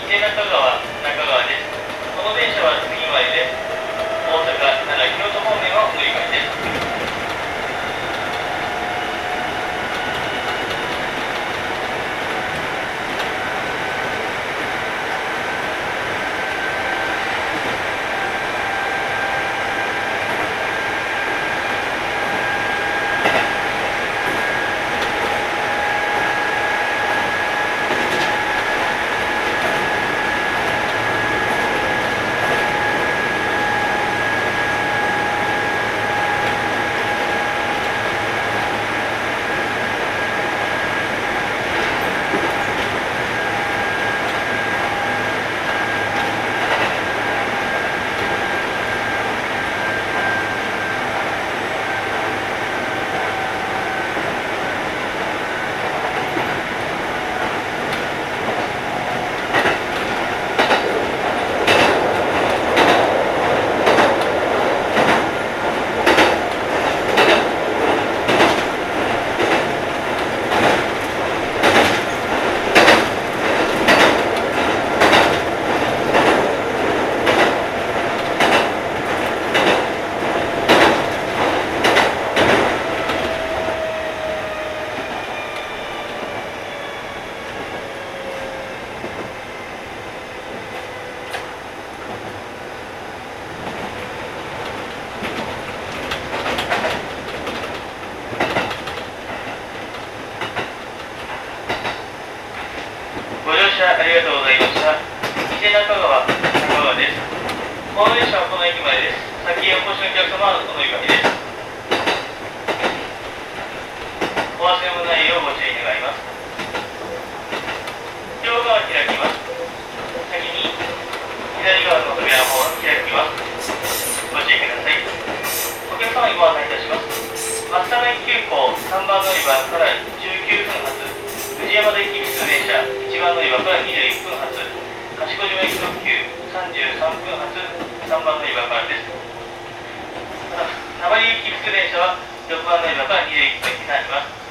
中川、中川です。この電車は次までです。大阪、奈良、京都方面はお乗り換えです。ご乗車ありがとうございました。伊勢中川、中川です。この電車はこの駅までです。先へお越しのお客様はお乗り換えです。お忘れ物ないようご注意願います。両側開きます。先に左側の扉の方が開きます。ご注意ください。お客様にご案内いたします。松田駅急行3番乗り場から19分発。藤山田駅普通電車1番乗り場から21分発、賢島駅特急33分発3番乗り場からです。また、名張駅普通電車は6番乗り場から21分になります。